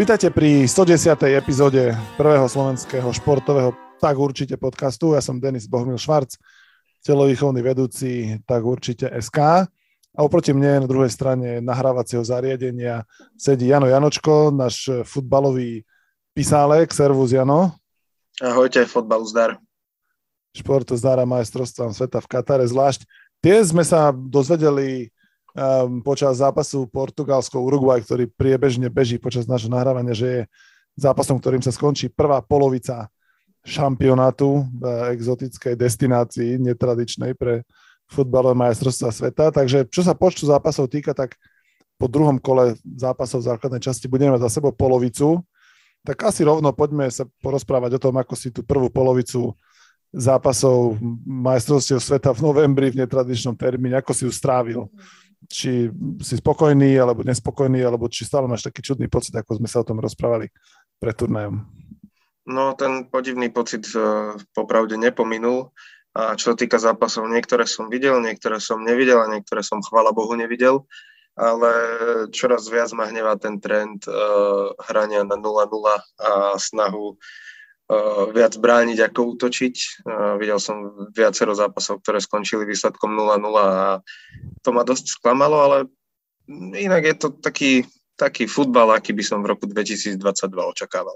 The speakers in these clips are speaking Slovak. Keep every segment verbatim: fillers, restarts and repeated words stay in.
Vítajte pri stodesiatej epizóde prvého slovenského športového Tak určite podcastu. Ja som Denis Bohumil Švarc, telovýchovný vedúci Tak určite es ká. A oproti mne na druhej strane nahrávacieho zariadenia sedí Jano Janočko, náš futbalový pisálek. Servus, Jano. Ahojte, fotbalu zdar. Športu zdar a majstrovstvám sveta v Katare zvlášť. Tie sme sa dozvedeli Um, počas zápasu Portugalsko-Uruguay, ktorý priebežne beží počas nášho nahrávania, že je zápasom, ktorým sa skončí prvá polovica šampionátu v exotickej destinácii, netradičnej pre futbalové majstrovstvá sveta. Takže čo sa počtu zápasov týka, tak po druhom kole zápasov v základnej časti budeme mať za sebou polovicu. Tak asi rovno poďme sa porozprávať o tom, ako si tú prvú polovicu zápasov majstrovstiev sveta v novembri v netradičnom termíne, ako si ju strávil. Či si spokojný, alebo nespokojný, alebo či stále máš taký čudný pocit, ako sme sa o tom rozprávali pred turnajom? No, ten podivný pocit uh, popravde nepominul. A čo sa týka zápasov, niektoré som videl, niektoré som nevidel a niektoré som, chvála Bohu, nevidel. Ale čoraz viac ma hnevá ten trend uh, hrania na nula nula a snahu uh, viac brániť ako útočiť. Uh, videl som viacero zápasov, ktoré skončili výsledkom nula nula a to ma dosť sklamalo, ale inak je to taký, taký futbal, aký by som v roku dvetisícdvadsaťdva očakával.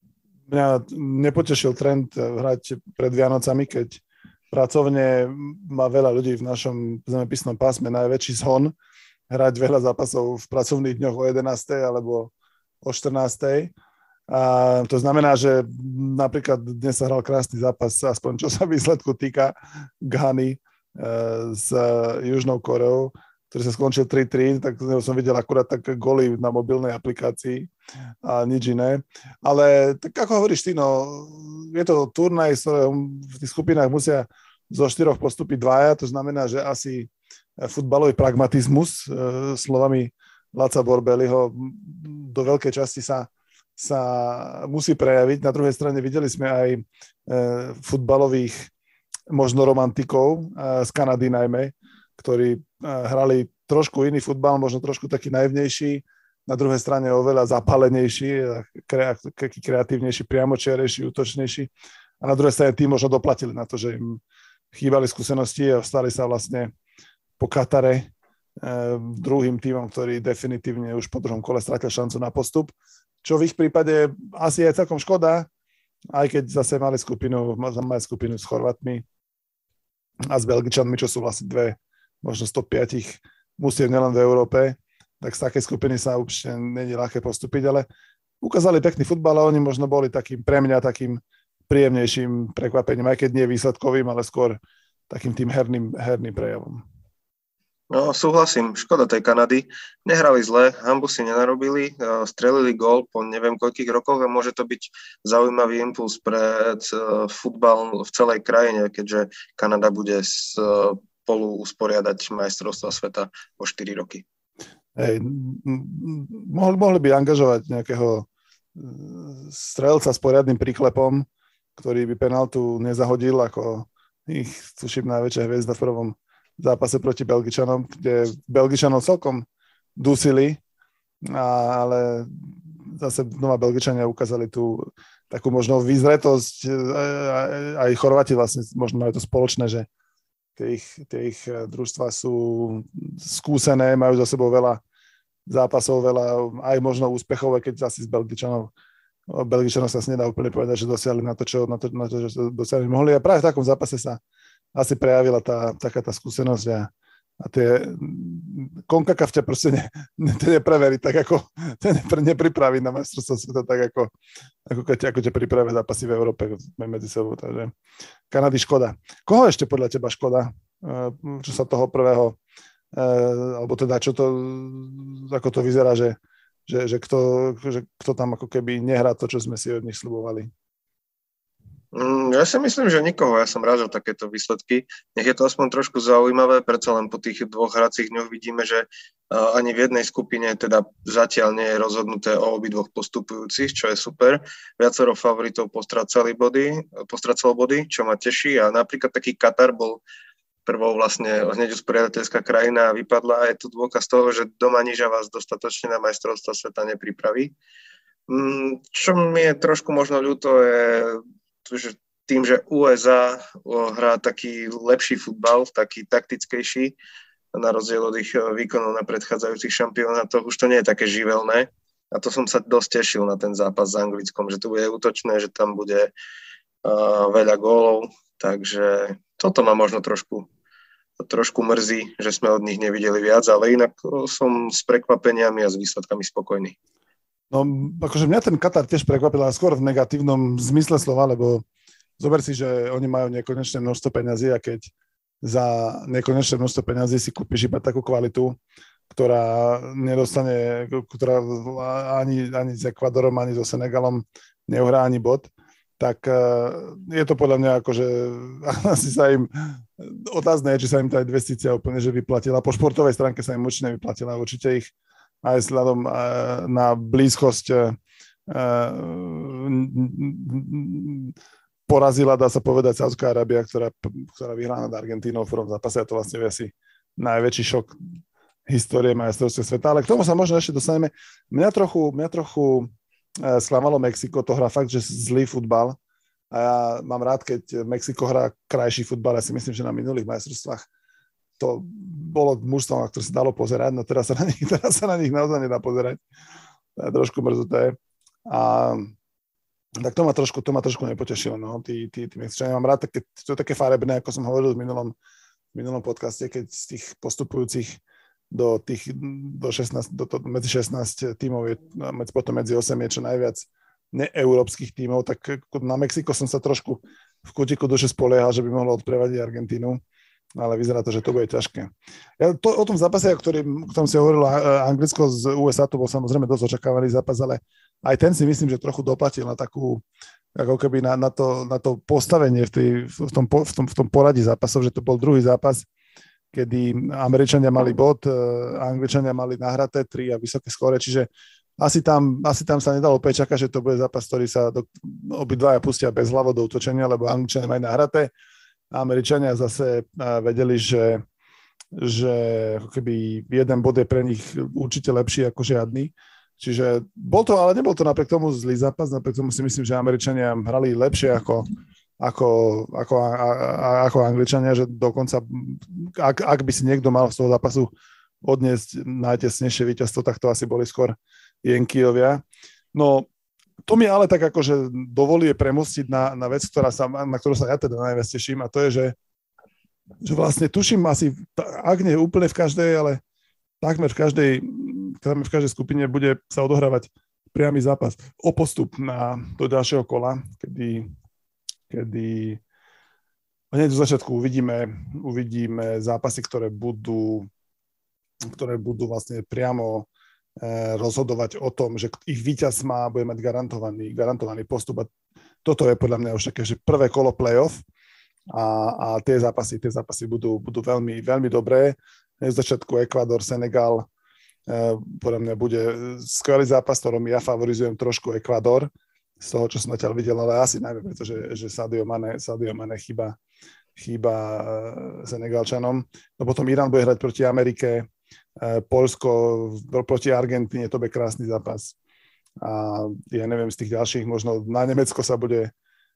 Mňa nepotešil trend hrať pred Vianocami, keď pracovne má veľa ľudí v našom zemepisnom pásme najväčší zhon hrať veľa zápasov v pracovných dňoch o jedenástej alebo o štrnástej. A to znamená, že napríklad dnes sa hral krásny zápas, aspoň čo sa výsledku týka, Ghany s Južnou Koreou, ktorý sa skončil tri tri, tak som videl akurát tak goly na mobilnej aplikácii a nič iné. Ale tak ako hovoríš ty, no, je to turnaj, v tých skupinách musia zo štyroch postúpiť dvaja, to znamená, že asi futbalový pragmatizmus, slovami Laca Borbeliho, do veľkej časti sa, sa musí prejaviť. Na druhej strane videli sme aj futbalových možno romantikov z Kanady najmä, ktorí hrali trošku iný futbal, možno trošku taký naivnejší, na druhej strane oveľa zapálenejší, taký kreatívnejší, priamočiarejší, útočnejší. A na druhej strane tí možno doplatili na to, že im chýbali skúsenosti a stali sa vlastne po Katare druhým tímom, ktorý definitívne už po druhom kole stratil šancu na postup. Čo v ich prípade asi je celkom škoda, aj keď zase mali skupinu, mali skupinu s Chorvátmi a s Belgičanmi, čo sú vlastne dve, možno sto päť musiev nielen v Európe, tak z takej skupiny sa určite nie je ľahké postúpiť, ale ukázali pekný futbal a oni možno boli takým, pre mňa takým príjemnejším prekvapením, aj keď nie výsledkovým, ale skôr takým tým herným, herným prejavom. No, súhlasím, škoda tej Kanady. Nehrali zle, hanbu si nenarobili, strelili gól po neviem koľkých rokoch a môže to byť zaujímavý impuls pre futbal v celej krajine, keďže Kanada bude spolu usporiadať majstrovstvá sveta o štyri roky. Hej, mohli, mohli by angažovať nejakého strelca s poriadnym príklepom, ktorý by penáltu nezahodil, ako ich, tuším, najväčšia hviezda v prvom zápase proti Belgičanom, kde Belgičanov celkom dusili, ale zase znova Belgičania ukázali tú takú možno vyzretosť, aj Chorváti vlastne možno majú to spoločné, že tie ich, tie ich družstvá sú skúsené, majú za sebou veľa zápasov, veľa aj možno úspechov, keď zase z Belgičanov Belgičanov sa nedá úplne povedať, že dosiahli na to, čo, na to, na to že dosiahli mohli. A práve v takom zápase sa asi prejavila tá, taká tá skúsenosť a, a tie CONCACAF ťa proste ne, ne, to nepreverí tak, ako to nepr, nepripraví na majstrovstvo sveta tak, ako, ako, keď, ako ťa pripravia zápasy v Európe medzi sebou. Takže Kanady škoda. Koho ešte podľa teba škoda? Čo sa toho prvého, alebo teda čo to, ako to vyzerá, že, že, že, kto, že kto tam ako keby nehrá to, čo sme si od nich sľubovali? Ja si myslím, že nikoho. Ja som rád za takéto výsledky. Nech je to aspoň trošku zaujímavé, predsa len po tých dvoch hracích dňoch vidíme, že ani v jednej skupine teda zatiaľ nie je rozhodnuté o obidvoch postupujúcich, čo je super. Viacero favoritov postracali body, postracalo body, čo ma teší a napríklad taký Katar bol prvou vlastne hneď usporiadateľská krajina a vypadla a je tu dôkaz toho, že doma niža vás dostatočne na majstrovstvá sveta nepripraví. Čo mi je trošku možno ľúto je, že tým, že ú es á hrá taký lepší futbal, taký taktickejší, na rozdiel od ich výkonov na predchádzajúcich šampionátoch, už to nie je také živelné. A to som sa dosť tešil na ten zápas s Anglickom, že to bude útočné, že tam bude uh, veľa gólov. Takže toto ma možno trošku, trošku mrzí, že sme od nich nevideli viac, ale inak som s prekvapeniami a s výsledkami spokojný. No, akože mňa ten Katar tiež prekvapil, ale skôr v negatívnom zmysle slova, lebo zober si, že oni majú nekonečné množstvo peňazí a keď za nekonečné množstvo peňazí si kúpiš iba takú kvalitu, ktorá nedostane, ktorá ani, ani s Ekvadorom, ani so Senegalom neuhrá ani bod, tak je to podľa mňa akože asi sa im otázne je, či sa im tá investícia úplne že vyplatila. Po športovej stránke sa im určite nevyplatila. Určite ich aj vzhľadom na blízkosť porazila, dá sa povedať, Saudská Arábia, ktorá, ktorá vyhrá nad Argentínou v prvom zápase a to vlastne je asi najväčší šok histórie majstrovstiev sveta. Ale k tomu sa možno ešte dostaneme. Mňa trochu, mňa trochu sklamalo Mexiko, to hrá fakt, že zlý futbal a ja mám rád, keď Mexiko hrá krajší futbal. Ja si myslím, že na minulých majstrovstvách to bolo mužstvo, na ktoré sa dalo pozerať, no teraz sa na nich, teraz sa na nich naozaj nedá pozerať. To je trošku mrzuté. A tak to ma trošku, to ma trošku nepotešilo. No. Tí, tí, tí Mexičania mám rád, také, to je také farebné, ako som hovoril v minulom, v minulom podcaste, keď z tých postupujúcich do tých do šestnásť, do to, medzi šestnásť tímov je, medzi, potom medzi osem je čo najviac neeurópskych tímov, tak na Mexiko som sa trošku v kútiku duše spoliehal, že by mohlo odprevadiť Argentínu, ale vyzerá to, že to bude ťažké. Ja to, o tom zápase, o ktorým, o ktorom si hovoril Anglicko z ú es á, to bol samozrejme dosť očakávaný zápas, ale aj ten si myslím, že trochu doplatil na takú, ako keby na, na, to, na to postavenie v, tej, v, tom, v, tom, v tom poradí zápasov, že to bol druhý zápas, kedy Američania mali bod, Angličania mali nahraté tri a vysoké skóre, čiže asi tam, asi tam sa nedalo opäť čakať, že to bude zápas, ktorý sa do, obidvaja pustia bez hlavo do útočenia, lebo Angličania majú nahraté a Američania zase vedeli, že, že ako keby jeden bod je pre nich určite lepší ako žiadny. Čiže bol to, ale nebol to napriek tomu zlý zápas, napriek tomu si myslím, že Američania hrali lepšie ako Ako, ako, ako Angličania, že dokonca, ak, ak by si niekto mal z toho zápasu odniesť najtesnejšie víťazstvo, tak to asi boli skôr Yankeevia. No, to mi ale tak akože dovoluje premostiť na, na vec, ktorá sa, na ktorú sa ja teda najviac teším, a to je, že, že vlastne tuším asi, ak nie úplne v každej, ale takmer v každej, takmer v každej skupine bude sa odohrávať priamy zápas o postup na, do ďalšieho kola, kedy kedy hneď do začiatku uvidíme, uvidíme zápasy, ktoré budú, ktoré budú vlastne priamo eh, rozhodovať o tom, že ich víťaz má, bude mať garantovaný, garantovaný postup. A toto je podľa mňa už také, že prvé kolo playoff a, a tie zápasy, tie zápasy budú, budú veľmi, veľmi dobré. Hneď do začiatku Ekvádor, Senegal, eh, podľa mňa bude skvelý zápas, ktorom ja favorizujem trošku Ekvádor, z toho, čo som zatiaľ videl, ale asi najmä, pretože že Sadio Mane, Sadio Mane chýba, chýba Senegalčanom. No potom Irán bude hrať proti Amerike, Poľsko proti Argentíne, to bude krásny zápas. A ja neviem, z tých ďalších, možno na Nemecko sa bude e,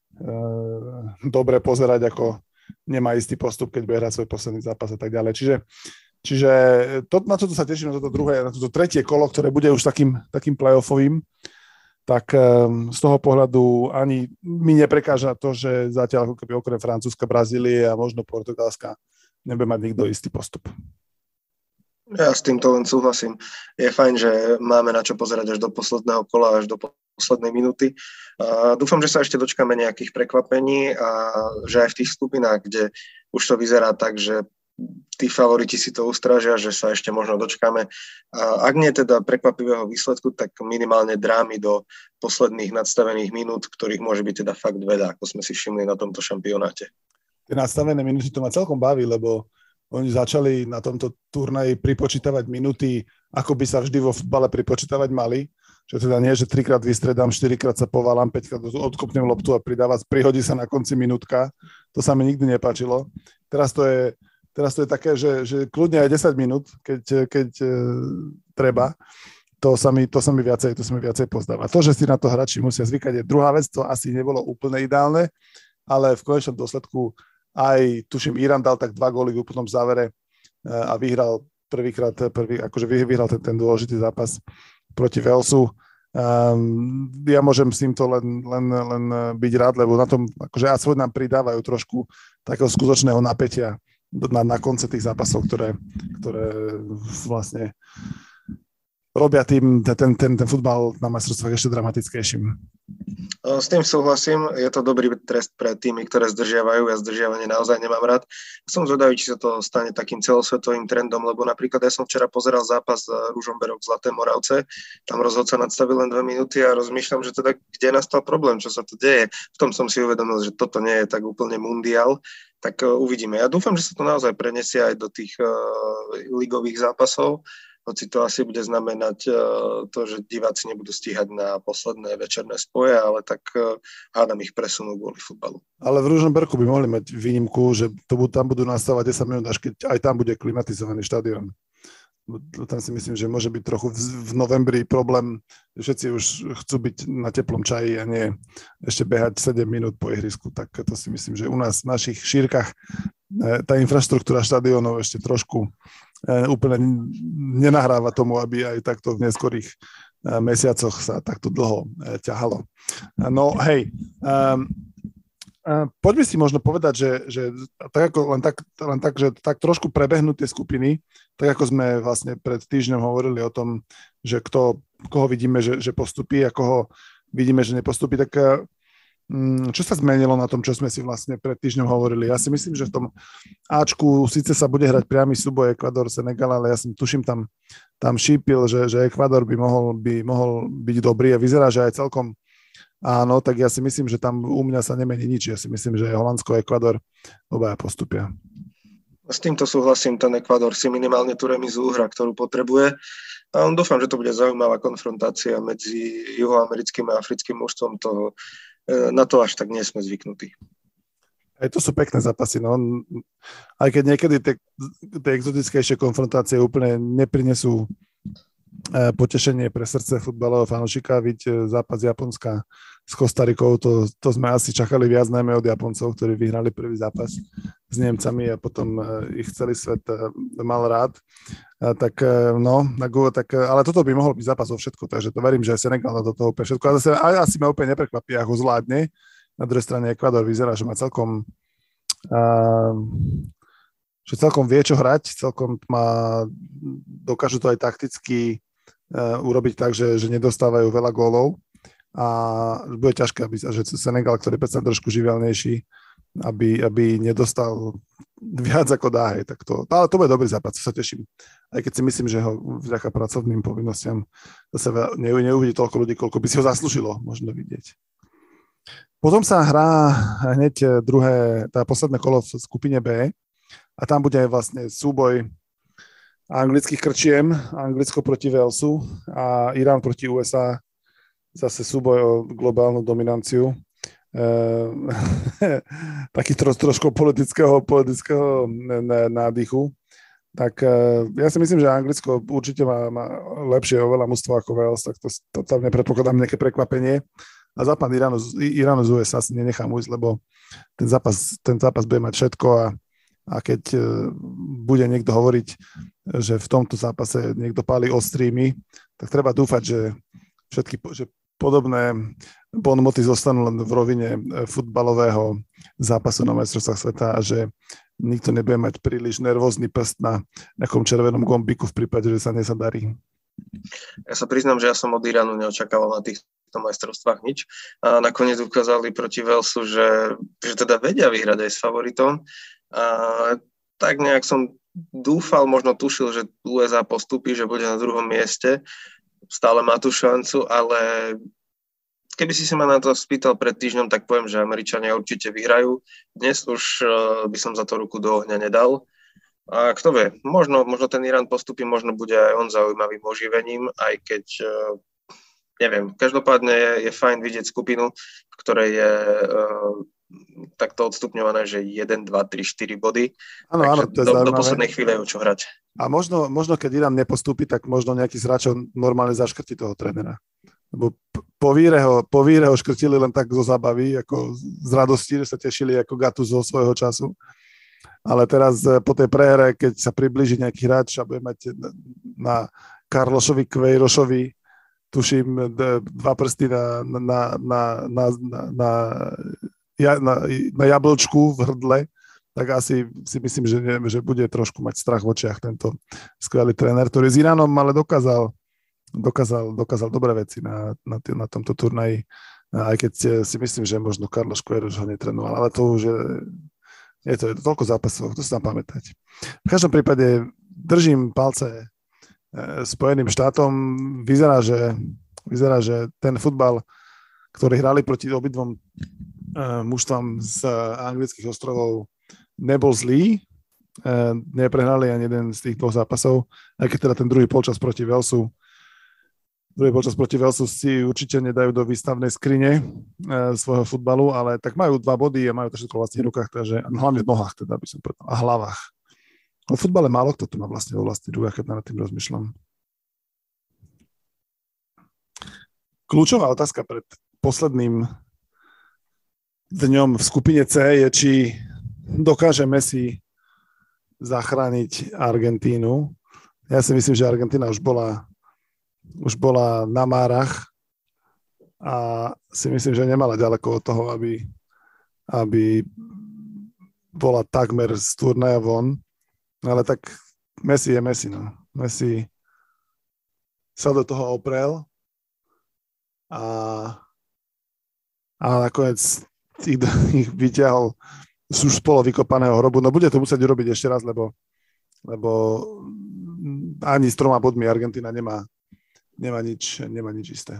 dobre pozerať, ako nemá istý postup, keď bude hrať svoj posledný zápas a tak ďalej. Čiže, čiže to, na čo sa teším, na toto druhé, na toto tretie kolo, ktoré bude už takým, takým playoffovým, tak z toho pohľadu ani mi neprekáža to, že zatiaľ keby okrem Francúzska, Brazílie a možno Portugalska nebude mať nikto istý postup. Ja s týmto len súhlasím. Je fajn, že máme na čo pozerať až do posledného kola, až do poslednej minúty. A dúfam, že sa ešte dočkáme nejakých prekvapení a že aj v tých skupinách, kde už to vyzerá tak, že tí favoriti si to ustrážia, že sa ešte možno dočkáme. A ak nie teda prekvapivého výsledku, tak minimálne drámy do posledných nadstavených minút, ktorých môže byť teda fakt veľa, ako sme si všimli na tomto šampionáte. Tie nadstavené minúty to ma celkom baví, lebo oni začali na tomto turnaji pripočítavať minúty, ako by sa vždy vo futbale pripočítavať mali. Že teda nie, že trikrát vystredám, štyrikrát sa povalám, päťkrát odkopnem loptu a pridáva, prihodí sa na konci minútka. To sa mi nikdy nepáčilo. Teraz to je Teraz to je také, že, že kľudne aj desať minút, keď, keď e, treba. to sa mi, to sa mi viacej, to sa mi viacej pozdáva. To, že si na to hráči musia zvykať, je druhá vec, to asi nebolo úplne ideálne, ale v konečnom dôsledku aj, tuším, Irán dal tak dva góly v úplnom závere a vyhral prvýkrát, prvý, akože vyhral ten, ten dôležitý zápas proti Walesu. Um, ja môžem s týmto len, len, len byť rád, lebo na tom, akože aspoň nám pridávajú trošku takého skutočného napätia na, na konce tých zápasov, ktoré, ktoré vlastne robia tým ten, ten, ten futbal na majstrovstvách ešte dramatickejším. S tým súhlasím, je to dobrý trest pre týmy, ktoré zdržiavajú, ja zdržiavanie naozaj nemám rád. Som zvedavý, či sa to stane takým celosvetovým trendom, lebo napríklad ja som včera pozeral zápas Ružomberok Zlaté Moravce, tam rozhodca nadstavil len dve minúty a rozmýšľam, že teda kde nastal problém, čo sa to deje. V tom som si uvedomil, že toto nie je tak úplne mundiál, tak uvidíme. Ja dúfam, že sa to naozaj prenesie aj do tých uh, ligových zápasov, hoci to asi bude znamenať to, že diváci nebudú stíhať na posledné večerné spoje, ale tak hádam ich presunú kvôli futbalu. Ale v Ružomberku by mohli mať výnimku, že to budú, tam budú nastávať desať minút, až keď aj tam bude klimatizovaný štadión. Tam si myslím, že môže byť trochu v novembri problém, že všetci už chcú byť na teplom čaji a nie ešte behať sedem minút po ihrisku. Tak to si myslím, že u nás v našich šírkach tá infraštruktúra štadiónov ešte trošku úplne nenahráva tomu, aby aj takto v neskorých mesiacoch sa takto dlho ťahalo. No hej, um, poďme si možno povedať, že, že tak ako, len, tak, len tak, že tak trošku prebehnú tie skupiny, tak ako sme vlastne pred týždňom hovorili o tom, že kto, koho vidíme, že, že postupí a koho vidíme, že nepostupí, tak čo sa zmenilo na tom, čo sme si vlastne pred týždňom hovorili? Ja si myslím, že v tom Ačku síce sa bude hrať priamy súboj Ekvádor-Senegal, ale ja som tuším tam, tam šípil, že, že Ekvádor by mohol, by mohol byť dobrý a vyzerá, že aj celkom áno, tak ja si myslím, že tam u mňa sa nemení nič. Ja si myslím, že Holandsko a Ekvádor obaja postupia. S týmto súhlasím, ten Ekvádor si minimálne tú remizu uhra, ktorú potrebuje. A dúfam, že to bude zaujímavá konfrontácia medzi juhoamerickým a africkým mužstvom. Toho, na to až tak nie sme zvyknutí. Aj to sú pekné zápasy. No. Aj keď niekedy tie, tie exotickejšie konfrontácie úplne neprinesú potešenie pre srdce futbalového fanúšika, vidieť zápas Japonska s Kostarikou, to, to sme asi čakali viac, najmä od Japoncov, ktorí vyhrali prvý zápas s Nemcami a potom ich celý svet mal rád. A tak no, tak, ale toto by mohol byť zápas o všetko, takže to verím, že Senegal do toho úplne všetko. Ale zase asi ma úplne neprekvapí, ako zvládne. Na druhej strane Ekvádor vyzerá, že má celkom uh, že celkom vie, čo hrať, celkom má, dokážu to aj takticky uh, urobiť tak, že, že nedostávajú veľa gólov a bude ťažké, aby, že Senegal, ktorý je predsa trošku živelnejší, aby, aby nedostal viac ako dá, hej, tak to, ale to bude dobrý zápas, sa teším. Aj keď si myslím, že ho vďaka pracovným povinnostiam zase neuvidí toľko ľudí, koľko by si ho zaslúžilo možno vidieť. Potom sa hrá hneď druhé, tá posledné kolo v skupine B a tam bude vlastne súboj anglických krčiem, Anglicko proti Walesu a Irán proti ú es á, zase súboj o globálnu dominanciu. E, taký tro, trošku politického, politického nádychu. Tak e, ja si myslím, že Anglicko určite má, má lepšie oveľa mužstvo ako Wales, tak to, to tam nepredpokladám nejaké prekvapenie. A západ Iránu, Iránu z ú es á si nenechám ujsť, lebo ten zápas, ten zápas bude mať všetko a, a keď bude niekto hovoriť, že v tomto zápase niekto páli ostrými, tak treba dúfať, že všetky že podobné bonmoty zostanú len v rovine futbalového zápasu na majstrovstvách sveta a že nikto nebude mať príliš nervózny prst na nejakom červenom gombiku v prípade, že sa nezadarí. Ja sa priznám, že ja som od Iránu neočakával na tých majstrovstvách nič. A nakoniec ukázali proti Walesu, že, že teda vedia vyhrať aj s favoritom. A tak nejak som dúfal, možno tušil, že ú es á postupí, že bude na druhom mieste. Stále má tú šancu, ale keby si si ma na to spýtal pred týždňom, tak poviem, že Američania určite vyhrajú. Dnes už by som za to ruku do ohňa nedal. A kto vie, možno, možno ten Irán postupí, možno bude aj on zaujímavým oživením, aj keď neviem, každopádne je, je fajn vidieť skupinu, v ktorej je uh, takto odstupňované, že jeden, dva, tri, štyri body. Áno, áno, to je do, do poslednej chvíle je o čo hrať. A možno, možno keď Irán nepostúpi, tak možno nejaký z hráčov normálne zaškrti toho trénera. Lebo po víre ho, po víre ho škrtili len tak zo zábavy, ako z radosti, že sa tešili ako Gattuso zo svojho času. Ale teraz po tej prehre, keď sa priblíži nejaký hráč a bude mať na Carlosovi Queirošovi, tuším, dva prsty na, na, na, na, na, na, na, na jablčku v hrdle, tak asi si myslím, že, nie, že bude trošku mať strach v očiach tento skvelý tréner, ktorý s Iránom ale dokázal, dokázal, dokázal dobré veci na, na, na tomto turnaji, aj keď si myslím, že možno Carlos Queiroš ho netrénoval, ale to už je, je to, je to toľko zápasov, to sa dá pamätať. V každom prípade držím palce Spojeným štátom. Vyzerá, že, vyzerá, že ten futbal, ktorý hrali proti obidvom mužstvám z anglických ostrovov, nebol zlý, neprehrali ani jeden z tých dvoch zápasov, aj keď teda ten druhý polčas proti Walesu, druhý polčas proti Walesu si určite nedajú do výstavnej skrine svojho futbalu, ale tak majú dva body a majú to všetko vlastne v rukách, takže hlavne v nohách teda by som povedal, a hlavách. O futbale málo kto to má vlastne vo vlastných rukách, keď nad tým rozmýšľam. Kľúčová otázka pred posledným dňom v skupine C je, či dokáže Messi zachrániť Argentínu. Ja si myslím, že Argentína už bola, už bola na márach a si myslím, že nemala ďaleko od toho, aby, aby bola takmer z turnaja von. Ale tak Messi je Messi, no. Messi sa do toho oprel a, a nakoniec ich, ich vyťahol už z polo vykopaného hrobu. No bude to musieť urobiť ešte raz, lebo, lebo ani s troma bodmi Argentína nemá, nemá, nič, nemá nič isté.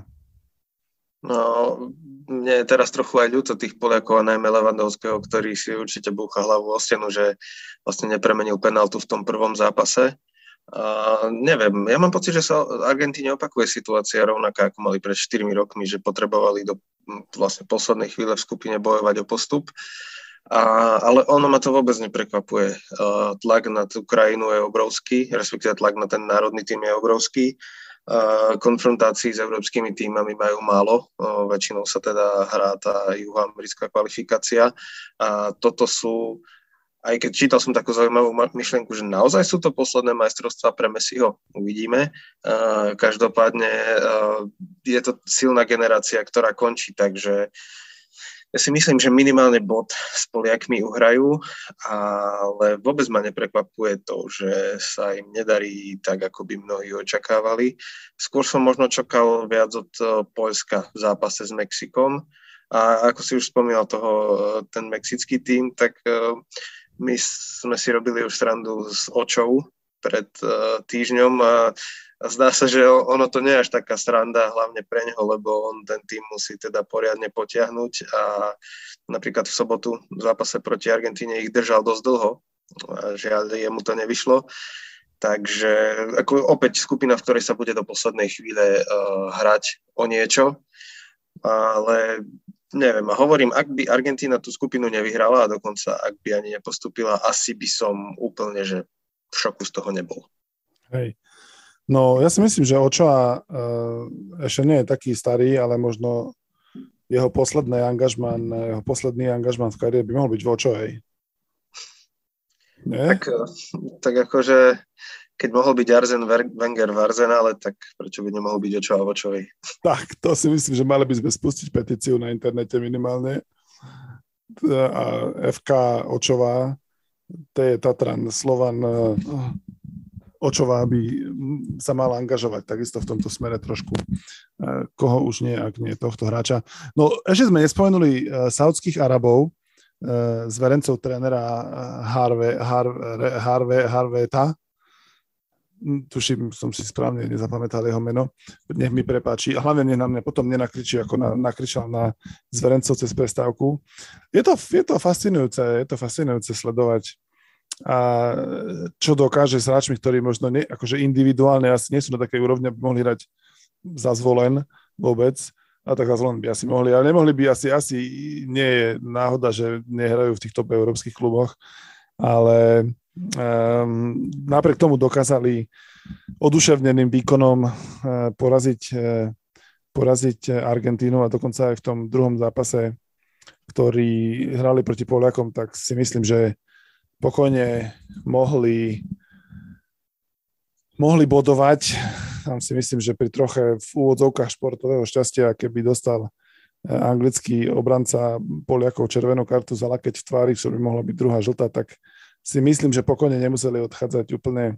No, mne je teraz trochu aj ľúto tých Poliakov a najmä Lewandowského, ktorý si určite búcha hlavu o stenu, že vlastne nepremenil penáltu v tom prvom zápase. Uh, neviem, ja mám pocit, že sa Argentíne opakuje situácia rovnaká, ako mali pred štyrmi rokmi, že potrebovali do vlastne poslednej chvíle v skupine bojovať o postup. A, ale ono ma to vôbec neprekvapuje. Uh, tlak na tú krajinu je obrovský, respektíve tlak na ten národný tým je obrovský. Uh, konfrontácií s európskymi tímami majú málo, uh, väčšinou sa teda hrá tá juhoamerická kvalifikácia a toto sú, aj keď čítal som takú zaujímavú myšlienku, že naozaj sú to posledné majstrovstvá pre Messiho, uvidíme. Uh, každopádne uh, je to silná generácia, ktorá končí, takže ja si myslím, že minimálne bod s Poliakmi uhrajú, ale vôbec ma neprekvapuje to, že sa im nedarí tak, ako by mnohí očakávali. Skôr som možno čakal viac od Poľska v zápase s Mexikom. A ako si už spomínal toho, ten mexický tím, tak my sme si robili už srandu s Očou pred týždňom a A zdá sa, že ono to nie je až taká sranda, hlavne pre neho, lebo on ten tým musí teda poriadne potiahnuť a napríklad v sobotu v zápase proti Argentíne ich držal dosť dlho. A žiaľ, jemu to nevyšlo. Takže ako opäť skupina, v ktorej sa bude do poslednej chvíle uh, hrať o niečo. Ale neviem, a hovorím, ak by Argentína tú skupinu nevyhrala a dokonca ak by ani nepostúpila, asi by som úplne, že v šoku z toho nebol. Hej. No, ja si myslím, že Ochoa uh, ešte nie je taký starý, ale možno jeho posledný angažman, jeho posledný angažman v kariére by mohol byť v Ochoej. Tak, tak akože, keď mohol byť Arsene Wenger v Arsenále, tak prečo by nemohol byť Ochoa v Ochoej? Tak, to si myslím, že mali by sme spustiť petíciu na internete minimálne. A ef ká Ochoa, to je Tatran, Slovan Očová by sa mala angažovať takisto v tomto smere trošku. Koho už nie, ak nie tohto hráča. No ešte sme nespomenuli saudských Arabov, zverencov trénera Harve, Harve, Harve, Harveta. Tuším, som si správne nezapamätal jeho meno. Nech mi prepáči. A hlavne na mňa potom nenakričí, ako na, nakričal na zverencov cez prestávku. Je to, je to fascinujúce, je to fascinujúce sledovať, a čo dokáže s hráčmi, ktorí možno nie, akože individuálne asi nie sú na takej úrovni, aby mohli hrať za zvolen vôbec, A tak len by asi mohli, ale nemohli by asi, asi nie je náhoda, že nehrajú v tých top európskych kluboch, ale um, napriek tomu dokázali oduševneným výkonom uh, poraziť, uh, poraziť Argentínu a dokonca aj v tom druhom zápase, ktorí hrali proti Poliakom, tak si myslím, že pokojne mohli mohli bodovať. Tam si myslím, že pri troche v úvodzovkách športového šťastia, keby dostal anglický obranca Poliakov červenú kartu za lakeť v tvári, čo by mohla byť druhá žltá, tak si myslím, že pokojne nemuseli odchádzať úplne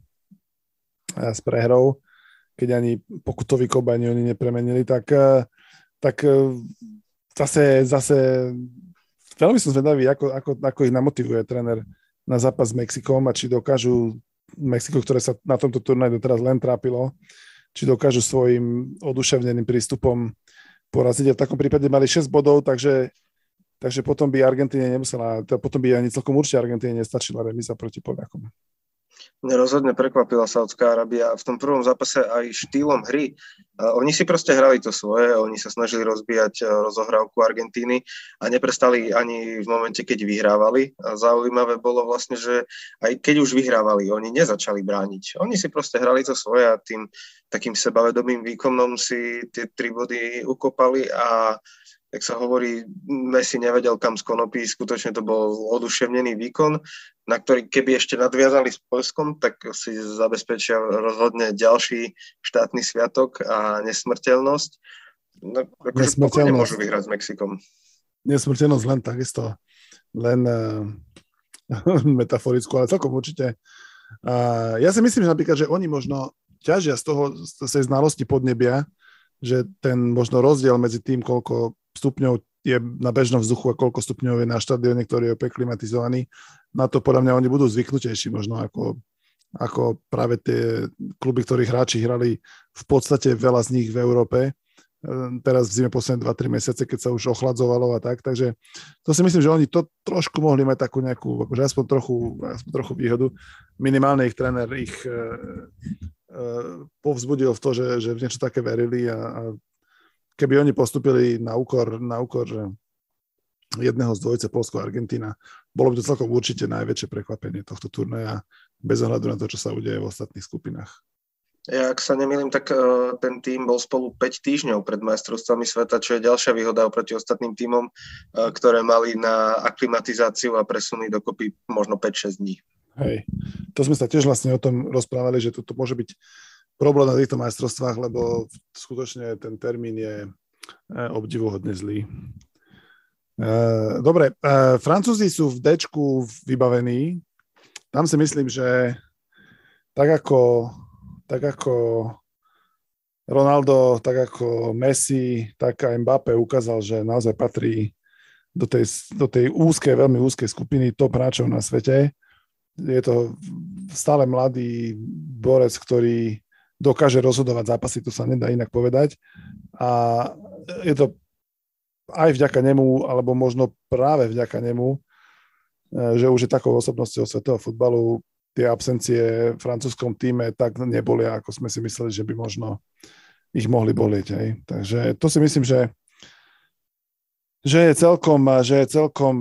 s prehrou, keď ani pokutový kob ani oni nepremenili, tak, tak zase, zase veľmi som zvedavý, ako, ako, ako ich namotivuje tréner na zápas s Mexikom a či dokážu Mexiko, ktoré sa na tomto turnaji doteraz len trápilo, či dokážu svojim oduševneným prístupom poraziť. A v takom prípade mali šesť bodov, takže, takže potom by Argentíne nemusela, potom by ani celkom určite Argentíne nestačila remíza proti Poliakom. Mne rozhodne prekvapila Saudská Arábia v tom prvom zápase aj štýlom hry. Uh, oni si proste hrali to svoje, oni sa snažili rozbíjať uh, rozohrávku Argentíny a neprestali ani v momente, keď vyhrávali. A zaujímavé bolo vlastne, že aj keď už vyhrávali, oni nezačali brániť. Oni si proste hrali to svoje a tým takým sebavedomým výkonom si tie tri body ukopali a jak sa hovorí, Messi nevedel kam z konopí, skutočne to bol oduševnený výkon, na ktorý keby ešte nadviazali s Poľskom, tak si zabezpečia rozhodne ďalší štátny sviatok a nesmrteľnosť. No, akože pokojne môžu vyhrať s Mexikom. Nesmrteľnosť len takisto, len uh, metaforickú, ale celkom určite. Uh, ja si myslím, že napríklad, že oni možno ťažia z toho, z tej znalosti podnebia, že ten možno rozdiel medzi tým, koľko stupňov je na bežnom vzduchu a koľko stupňov je na štadióne, ktorý je opäť klimatizovaný. Na to podľa mňa oni budú zvyknutejší možno ako, ako práve tie kluby, ktorých hráči hrali v podstate veľa z nich v Európe. Teraz v zime posledné dva tri mesiace, keď sa už ochladzovalo a tak. Takže to si myslím, že oni to trošku mohli mať takú nejakú, akože aspoň trochu, aspoň trochu výhodu. Minimálne ich tréner ich e, e, povzbudil v to, že, že v niečo také verili a, a keby oni postupili na úkor, na úkor jedného z dvojice Poľsko-Argentína, bolo by to celkom určite najväčšie prekvapenie tohto turnaja, bez ohľadu na to, čo sa udeje v ostatných skupinách. Ja, ak sa nemýlim, tak uh, ten tím bol spolu päť týždňov pred majstrovstvami sveta, čo je ďalšia výhoda oproti ostatným tímom, uh, ktoré mali na aklimatizáciu a presuny dokopy možno päť šesť dní. Hej, to sme sa tiež vlastne o tom rozprávali, že toto môže byť problém na týchto majstrovstvách, lebo skutočne ten termín je obdivuhodne zlý. Dobre, Francúzi sú v Dčku vybavení. Tam si myslím, že tak ako, tak ako Ronaldo, tak ako Messi, tak aj Mbappé ukázal, že naozaj patrí do tej, do tej úzkej, veľmi úzkej skupiny top hráčov na svete. Je to stále mladý borec, ktorý dokáže rozhodovať zápasy, to sa nedá inak povedať. A je to aj vďaka nemu, alebo možno práve vďaka nemu, že už je takou osobnosťou svetového futbalu. Tie absencie v francúzskom týme tak nebolia, ako sme si mysleli, že by možno ich mohli bolieť. Hej. Takže to si myslím, že, že je celkom, že je celkom,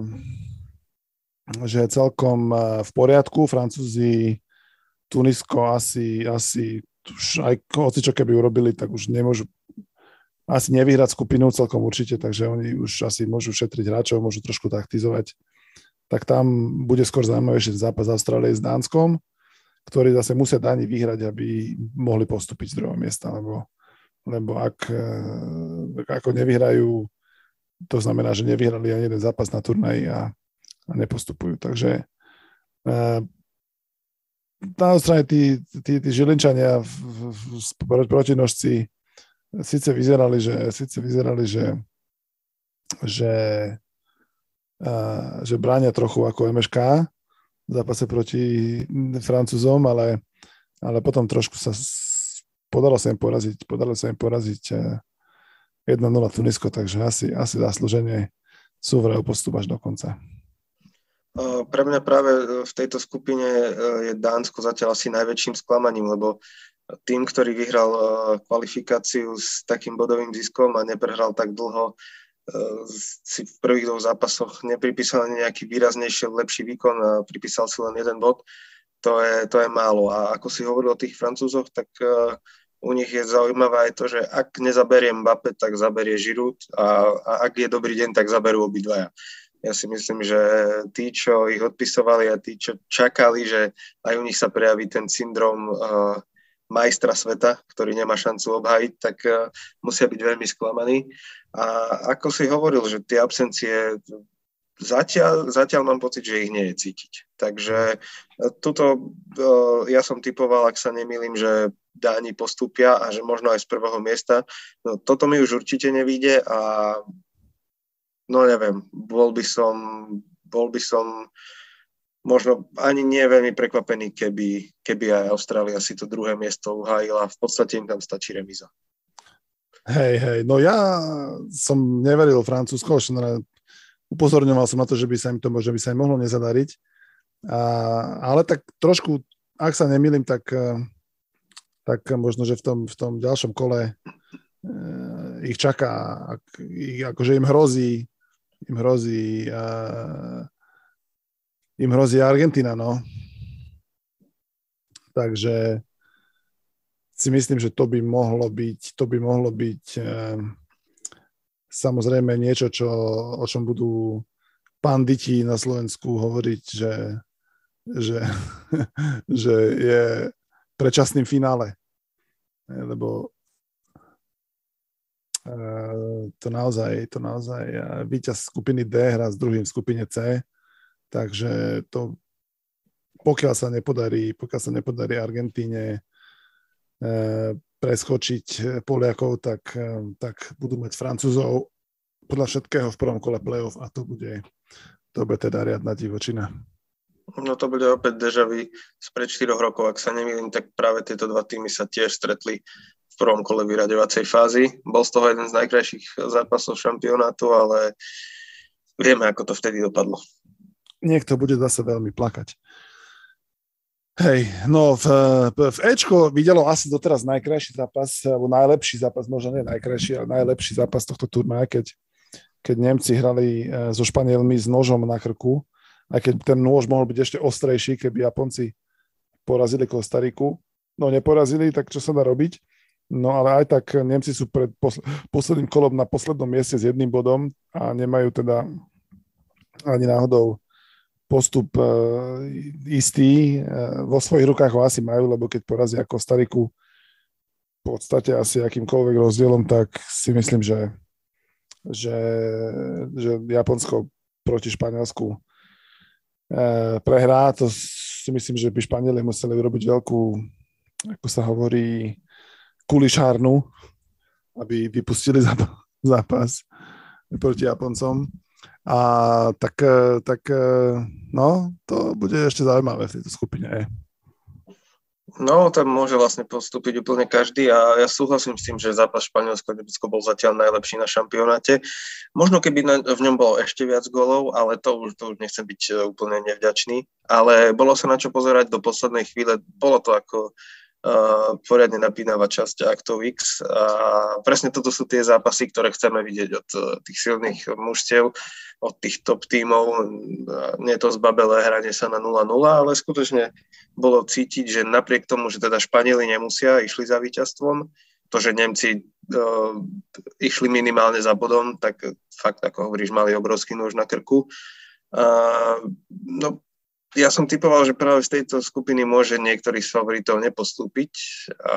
že je celkom v poriadku. Francúzi Tunisko asi, asi už aj hoci čo keby urobili, tak už nemôžu asi nevyhrať skupinu celkom určite, takže oni už asi môžu šetriť hráčov, môžu trošku taktizovať. Tak tam bude skôr zaujímavejší zápas Austrálie s Dánskom, ktorí zase musia Dáni vyhrať, aby mohli postúpiť z druhého miesta, lebo, lebo ak ako nevyhrajú, to znamená, že nevyhrali ani jeden zápas na turnaji a, a nepostupujú. Takže na strane tí, tí, tí Žilinčania v, v, v protinožci síce vyzerali, že, síce vyzerali, že, že, a, že bránia trochu ako em eš ká v zápase proti Francúzom, ale, ale potom trošku sa podalo sa im poraziť, podalo sa im poraziť jedna nula Tunisko, takže asi, asi zaslúženie sú vraj postup až do konca. Pre mňa práve v tejto skupine je Dánsko zatiaľ asi najväčším sklamaním, lebo tým, ktorý vyhral kvalifikáciu s takým bodovým ziskom a neprehral tak dlho, si v prvých dvoch zápasoch nepripísal nejaký výraznejší, lepší výkon a pripísal si len jeden bod, to je, to je málo. A ako si hovoril o tých Francúzoch, tak uh, u nich je zaujímavé aj to, že ak nezaberie Mbappé, tak zaberie Giroud a, a ak je dobrý deň, tak zaberú obidvaja. Ja si myslím, že tí, čo ich odpisovali a tí, čo čakali, že aj u nich sa prejaví ten syndrom uh, majstra sveta, ktorý nemá šancu obhájiť, tak uh, musia byť veľmi sklamaní. A ako si hovoril, že tie absencie, zatiaľ, zatiaľ mám pocit, že ich nie je cítiť. Takže tuto uh, ja som typoval, ak sa nemýlim, že Dáni postúpia a že možno aj z prvého miesta. No, toto mi už určite nevíde a no neviem, bol by som, bol by som možno ani nie veľmi prekvapený, keby, keby aj Austrália si to druhé miesto uhájila. V podstate im tam stačí remíza. Hej, hej, no ja som neveril Francúzsko, upozorňoval som na to, že by sa im to že by sa im mohlo nezadariť. A, ale tak trošku, ak sa nemýlim, tak, tak možno, že v tom, v tom ďalšom kole e, ich čaká, ak, ich, akože im hrozí im hrozí e, im hrozí Argentína, no. Takže si myslím, že to by mohlo byť, to by mohlo byť e, samozrejme niečo, čo, o čom budú panditi na Slovensku hovoriť, že, že, že je predčasným finále. Lebo e, to naozaj, to naozaj víťaz skupiny D hrá s druhým v skupine C, takže to pokiaľ sa nepodarí, pokiaľ sa nepodarí Argentíne preskočiť Poliakov, tak, tak budú mať Francúzov podľa všetkého v prvom kole play-off a to bude, to bude teda riadna divočina. No to bude opäť déjà vu spred štyroch rokov, ak sa nemýlim, tak práve tieto dva týmy sa tiež stretli v prvom kole vyraďovacej fázy. Bol z toho jeden z najkrajších zápasov šampionátu, ale vieme, ako to vtedy dopadlo. Niekto bude zase veľmi plakať. Hej, no v, v Ečko videlo asi doteraz najkrajší zápas, alebo najlepší zápas, možno nie najkrajší, ale najlepší zápas tohto turnaja, keď, keď Nemci hrali so Španielmi s nožom na krku, aj keď ten nôž mohol byť ešte ostrejší, keby Japonci porazili Kostariku. No neporazili, tak čo sa dá robiť? No ale aj tak Nemci sú pred posledným kolom na poslednom mieste s jedným bodom a nemajú teda ani náhodou postup uh, istý. Uh, vo svojich rukách ho asi majú, lebo keď porazia Kostariku v podstate asi akýmkoľvek rozdielom, tak si myslím, že, že, že Japonsko proti Španielsku uh, prehrá. To si myslím, že by Španieli museli urobiť veľkú, ako sa hovorí, kulišárnu, aby vypustili zápas proti Japoncom. A tak, tak, no, to bude ešte zaujímavé v tejto skupine. No, tam môže vlastne postúpiť úplne každý a ja súhlasím s tým, že zápas Španielsko-Nemecko bol zatiaľ najlepší na šampionáte. Možno keby na, v ňom bolo ešte viac golov, ale to už, to už nechcem byť úplne nevďačný. Ale bolo sa na čo pozerať do poslednej chvíle. Bolo to ako Uh, poriadne napínavá časť Aktov X a presne toto sú tie zápasy, ktoré chceme vidieť od uh, tých silných mužstiev, od tých top tímov. Uh, nie to zbabelé hranie sa na nula nula, ale skutočne bolo cítiť, že napriek tomu, že teda Španieli nemusia, išli za víťazstvom, to, že Nemci uh, išli minimálne za bodom, tak fakt, ako hovoríš, mali obrovský nôž na krku. Uh, no Ja som typoval, že práve z tejto skupiny môže niektorý z favoritov nepostúpiť a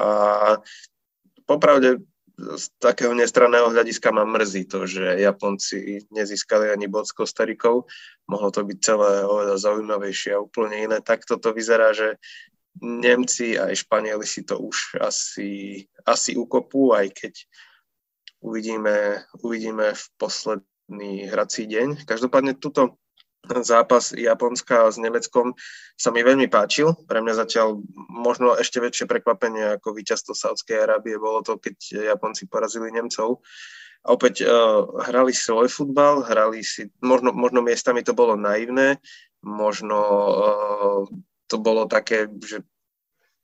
popravde z takého nestranného hľadiska ma mrzí to, že Japonci nezískali ani bod s Kostarikou. Mohlo to byť celé oveľa zaujímavejšie a úplne iné. Takto to vyzerá, že Nemci aj Španieli si to už asi, asi ukopú, aj keď uvidíme, uvidíme v posledný hrací deň. Každopádne tuto zápas Japonska s Nemeckom sa mi veľmi páčil. Pre mňa zatiaľ možno ešte väčšie prekvapenie ako víťazstvo Saúdskej Arábie bolo to, keď Japonci porazili Nemcov. A opäť uh, hrali svoj futbal, hrali si, možno, možno miestami to bolo naivné, možno uh, to bolo také, že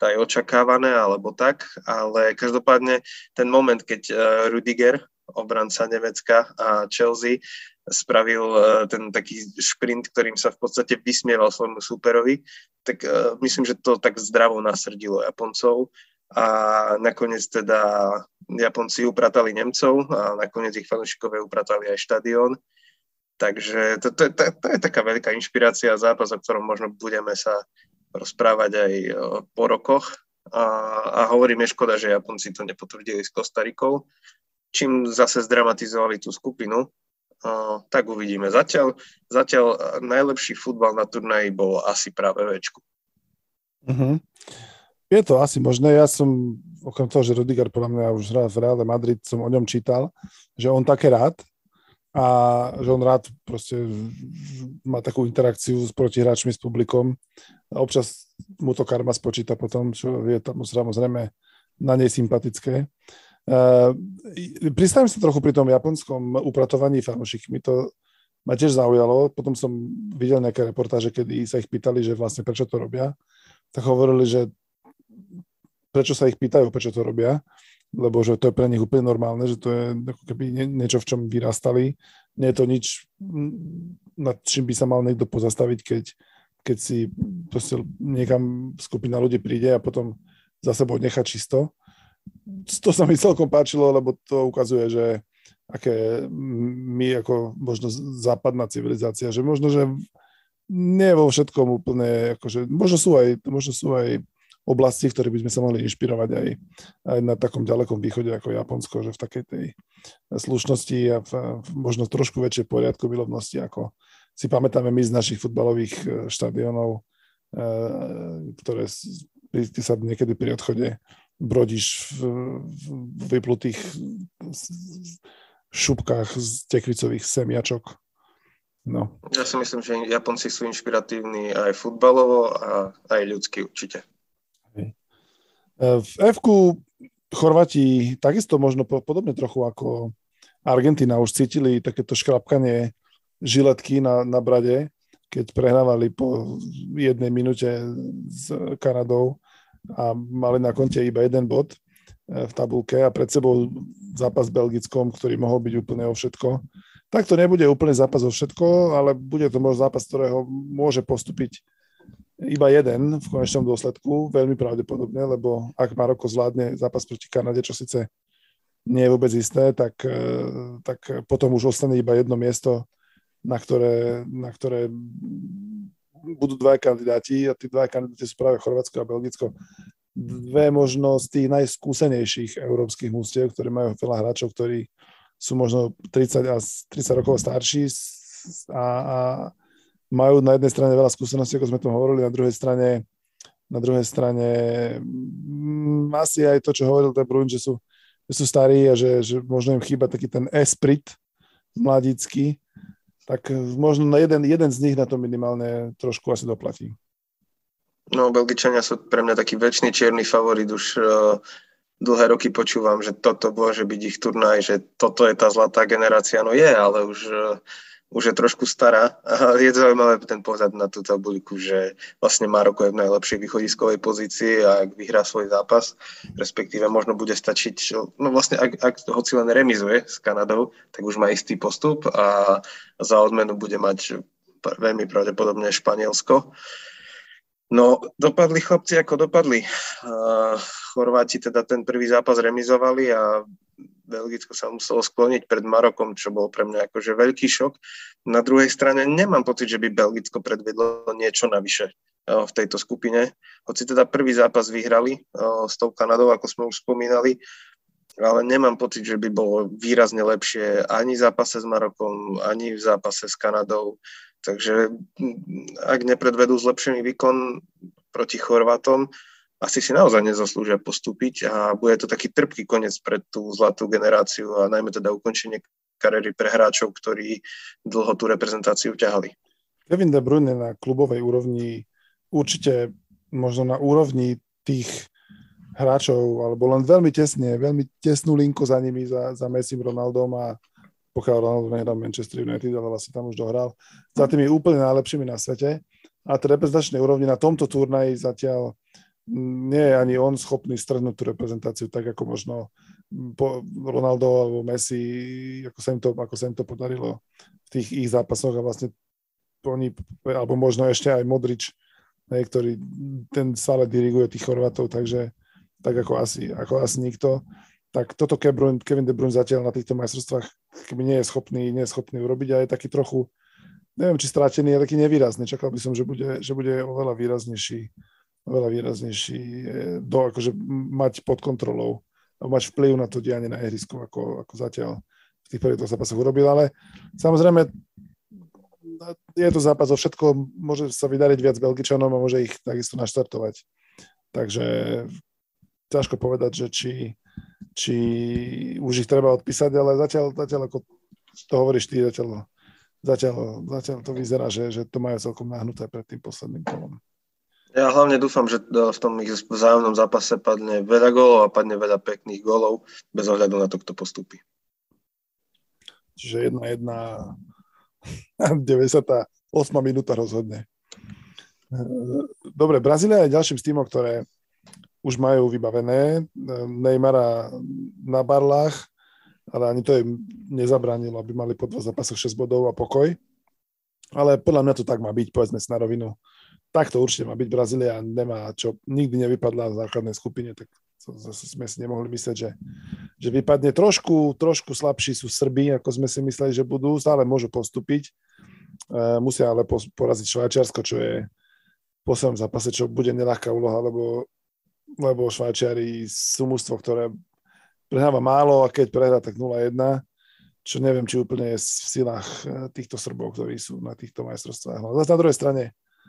to aj očakávané, alebo tak, ale každopádne ten moment, keď Rüdiger, obranca Nemecka a Chelsea, spravil ten taký šprint, ktorým sa v podstate vysmieval svojmu súperovi, tak myslím, že to tak zdravo nasrdilo Japoncov a nakoniec teda Japonci upratali Nemcov a nakoniec ich fanúšikovia upratali aj štadión. Takže to, to, to, to je taká veľká inšpirácia, zápas, o ktorom možno budeme sa rozprávať aj po rokoch. A, a hovorím, je škoda, že Japonci to nepotvrdili s Kostarikou, čím zase zdramatizovali tú skupinu. A, tak uvidíme. Zatiaľ, zatiaľ najlepší futbal na turnaji bol asi práve Véčku. Uh-huh. Je to asi možné. Ja som, okrem toho, že Rüdiger podľa mňa už hrá v Reále Madrid, som o ňom čítal, že on také rád, a že on rád proste má takú interakciu s protihráčmi, s publikom. A občas mu to karma spočíta potom, čo je tam samozrejme na nej sympatické. Uh, pristavím sa trochu pri tom japonskom upratovaní fanúšikmi. To ma tiež zaujalo. Potom som videl nejaké reportáže, kedy sa ich pýtali, že vlastne prečo to robia. Tak hovorili, že prečo sa ich pýtajú, prečo to robia. Lebo že to je pre nich úplne normálne, že to je ako keby niečo, v čom vyrastali. Nie je to nič, nad čím by sa mal niekto pozastaviť, keď, keď si proste niekam skupina ľudí príde a potom za sebou nechá čisto. To sa mi celkom páčilo, lebo to ukazuje, že aké my ako možno západná civilizácia, že možno, že nie vo všetkom úplne, akože, možno sú aj, možno sú aj oblasti, v ktorých by sme sa mohli inšpirovať aj, aj na takom ďalekom východe ako Japonsko, že v takej tej slušnosti a v, v možno trošku väčšej poriadku milovnosti, ako si pamätáme my z našich futbalových štadiónov, ktoré ty sa niekedy pri odchode brodíš v, v vyplutých šupkách z tekvicových semiačok. No. Ja si myslím, že Japonci sú inšpiratívni aj futbalovo a aj ľudsky určite. V F-ku Chorváti takisto možno podobne trochu ako Argentína už cítili takéto škrapkanie žiletky na, na brade, keď prehrávali po jednej minúte s Kanadou a mali na konte iba jeden bod v tabulke a pred sebou zápas s Belgickom, ktorý mohol byť úplne o všetko. Tak to nebude úplne zápas o všetko, ale bude to možno zápas, ktorého môže postúpiť iba jeden v konečnom dôsledku, veľmi pravdepodobne, lebo ak Maroko zvládne zápas proti Kanade, čo síce nie je vôbec isté, tak, tak potom už ostane iba jedno miesto, na ktoré, na ktoré budú dva kandidáti a tí dva kandidáti sú práve Chorvátsko a Belgicko. Dve možno z tých najskúsenejších európskych mústiev, ktorí majú veľa hráčov, ktorí sú možno tridsať, a tridsať rokov starší a, a majú na jednej strane veľa skúseností, ako sme to hovorili, na druhej strane, na druhej strane m, asi aj to, čo hovoril ten Bruin, že sú, že sú starí a že, že možno im chýba taký ten esprit mladícky, tak možno na jeden, jeden z nich na to minimálne trošku asi doplatí. No, Belgičania sú pre mňa taký väčší čierny favorit, už uh, dlhé roky počúvam, že toto môže byť ich turnaj, že toto je tá zlatá generácia, no je, ale už... Uh, už je trošku stará a je zaujímavé ten pohľad na tú tabuľku, že vlastne Maroko je v najlepšej východiskovej pozícii a ak vyhrá svoj zápas, respektíve možno bude stačiť, no vlastne ak, ak hoci len remizuje s Kanadou, tak už má istý postup a za odmenu bude mať veľmi pravdepodobne Španielsko. No, dopadli chlapci ako dopadli. Uh, Chorváti teda ten prvý zápas remizovali a Belgicko sa muselo skloniť pred Marokom, čo bol pre mňa akože veľký šok. Na druhej strane nemám pocit, že by Belgicko predvedlo niečo navyše uh, v tejto skupine. Hoci teda prvý zápas vyhrali uh, s tou Kanadou, ako sme už spomínali, ale nemám pocit, že by bolo výrazne lepšie ani v zápase s Marokom, ani v zápase s Kanadou. Takže ak nepredvedú zlepšený výkon proti Chorvátom, asi si naozaj nezaslúžia postúpiť a bude to taký trpký koniec pre tú zlatú generáciu a najmä teda ukončenie kariéry pre hráčov, ktorí dlho tú reprezentáciu ťahali. Kevin De Bruyne na klubovej úrovni určite možno na úrovni tých hráčov, alebo len veľmi tesne, veľmi tesnú linku za nimi, za, za Messim, Ronaldom a pokiaľ Ronaldo nehral Manchester United, ale vlastne tam už dohral, za tými úplne najlepšími na svete. A tie reprezentačné úrovni na tomto turnaji zatiaľ nie je ani on schopný strhnúť tú reprezentáciu tak, ako možno po Ronaldo alebo Messi, ako sa im to, ako sa im to podarilo v tých ich zápasoch a vlastne oni, alebo možno ešte aj Modrič, ne, ktorý ten stále diriguje tých Chorvátov, takže tak ako asi, ako asi nikto. Tak toto Kevin De Bruyne zatiaľ na týchto majstrovstvách keby nie je schopný, nie je schopný urobiť a je taký trochu, neviem, či strátený, ale taký nevýrazný. Čakal by som, že bude, že bude oveľa výraznejší, oveľa výraznejší do, akože mať pod kontrolou, mať vplyv na to dianie na ihrisku, ako, ako zatiaľ v tých prvých zápasoch urobil, ale samozrejme je to zápas o všetko, môže sa vydariť viac Belgičanom a môže ich takisto naštartovať. Takže ťažko povedať, že či, či už ich treba odpísať, ale zatiaľ, zatiaľ ako to hovoríš ty, zatiaľ, zatiaľ, zatiaľ to vyzerá, že, že to majú celkom nahnuté pred tým posledným kolom. Ja hlavne dúfam, že v tom ich vzájomnom zápase padne veľa gólov a padne veľa pekných gólov, bez ohľadu na to, kto postupí. Čiže jedna jedna deväťdesiata ôsma minúta rozhodne. Dobre, Brazília je ďalším z týmov, ktoré už majú vybavené Neymara na barlách, ale ani to im nezabránilo, aby mali po dva zápasoch šesť bodov a pokoj. Ale podľa mňa to tak má byť, povedzme si na rovinu. Tak to určite má byť. Brazília nemá čo, nikdy nevypadla v základnej skupine, tak zase sme si nemohli myslieť, že, že vypadne. Trošku, trošku slabší sú Srbi, ako sme si mysleli, že budú, stále môžu postúpiť. E, musia ale poraziť Švajčiarsko, čo je v poslednom zápase, čo bude neľahká úloha, lebo, lebo Švajčiari sú mužstvo, ktoré prehráva málo a keď prehrá, tak nula jedna, čo neviem, či úplne je v silách týchto Srbov, ktorí sú na týchto majstrovstvách. No, zase na druhej strane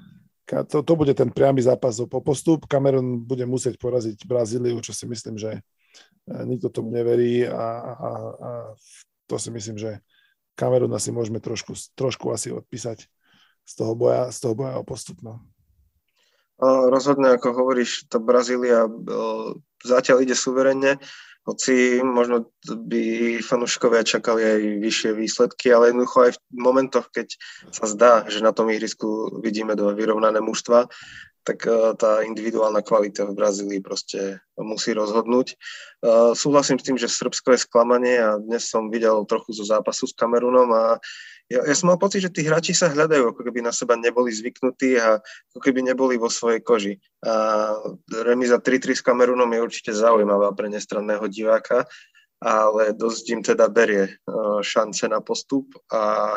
To, to bude ten priamy zápas o postup. Kamerun bude musieť poraziť Brazíliu, čo si myslím, že nikto tomu neverí a, a, a to si myslím, že Kamerun asi môžeme trošku, trošku asi odpísať z toho boja, z toho boja o postup. No. Rozhodne, ako hovoríš, tá Brazília zatiaľ ide suverenne, hoci možno by fanúšikovia čakali aj vyššie výsledky, ale jednoducho aj v momentoch, keď sa zdá, že na tom ihrisku vidíme dva vyrovnané mužstva, tak tá individuálna kvalita v Brazílii proste musí rozhodnúť. Súhlasím s tým, že Srbsko je sklamanie a dnes som videl trochu zo zápasu s Kamerunom a ja, ja som mal pocit, že tí hráči sa hľadajú, ako keby na seba neboli zvyknutí a ako keby neboli vo svojej koži. A remíza tri tri s Kamerunom je určite zaujímavá pre nestranného diváka, ale dosť im teda berie šance na postup a